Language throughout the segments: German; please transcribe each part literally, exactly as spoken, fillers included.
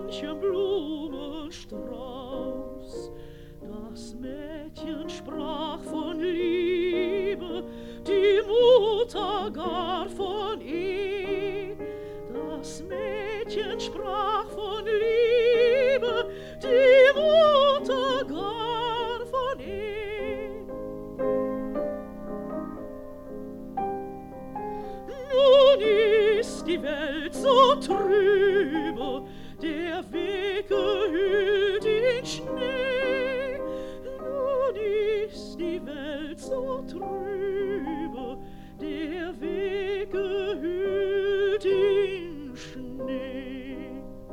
manchem Blumenstrauß. Das Mädchen sprach von Liebe, die Mutter gar von Ehe. Das Mädchen sprach von Liebe, die Mutter gar von Ehe. Nun ist die Welt so trübe, der Weg gehüllt in Schnee. Nun ist die Welt so trübe, der Weg gehüllt in Schnee.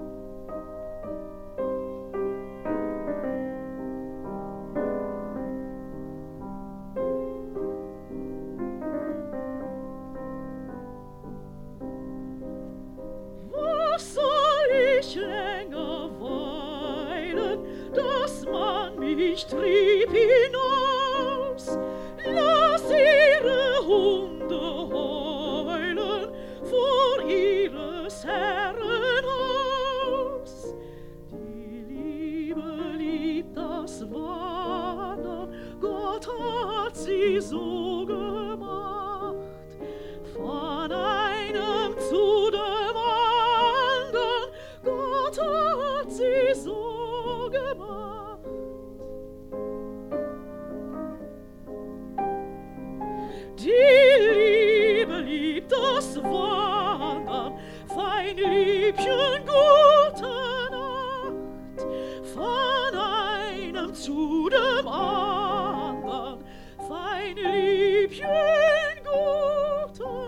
Was soll ich länger weilen, dass man mich trieb hinaus? Lass ihre Hunde heulen vor ihres Herren Haus. Die Liebe liebt das Wandern, Gott hat sie so gemacht. Von einem zu dem anderen, Gott hat sie so gemacht. Die Liebe liebt das Wandern, fein Liebchen, gute Nacht. Von einem zu dem anderen, fein Liebchen, gute Nacht.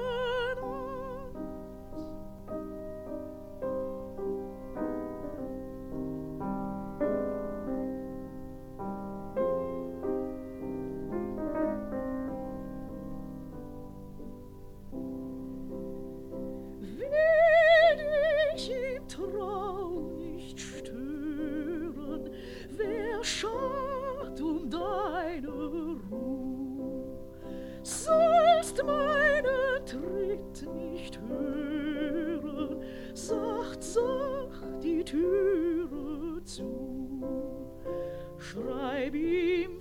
Will dich im Traum nicht stören, wer schart um deine Ruh? Sollst meinen Tritt nicht hören, sacht, sacht die Türe zu. Schreib ihm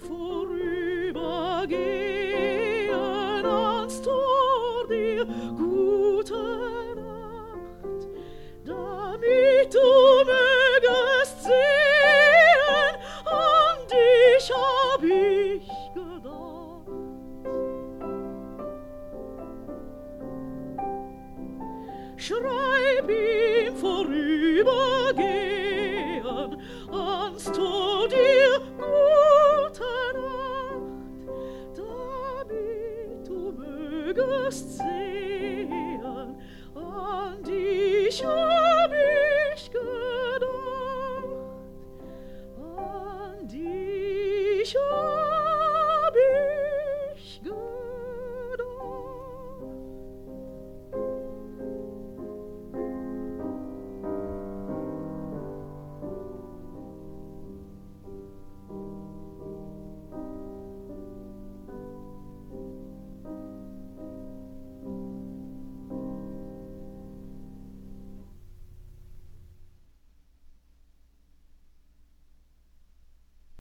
vorübergehen ans Tor dir gute Nacht, damit du mögest sehen, an dich hab ich gedacht. Schreib ihm vorübergehen